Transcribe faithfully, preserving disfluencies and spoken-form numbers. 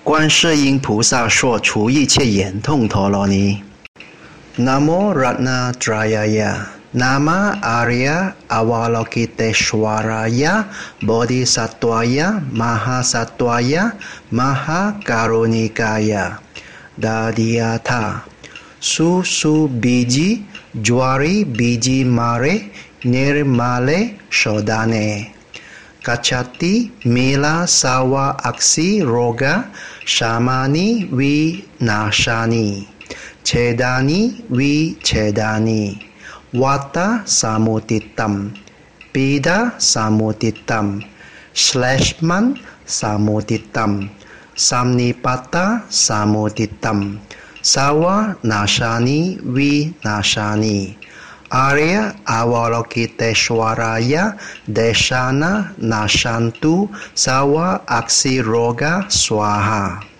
观世音菩萨说除一切眼痛陀罗尼。Namo Ratnatrayaya Nama Arya Avalokiteshwaraya Bodhisattvaya Mahasattvaya Mahakarunikaya Dadiyatha Susu biji Jwari biji mare Nirmale shodane Kachati mila sawa aksi roga Shamani vinashani Chedani vichedani Wata samutitam Pida samutitam Shleshman samutitam Samnipata samutitam Sawa nashani vinashani Arya Avalokiteshwaraya Deshana Nashantu Sawa Aksi Roga Swaha.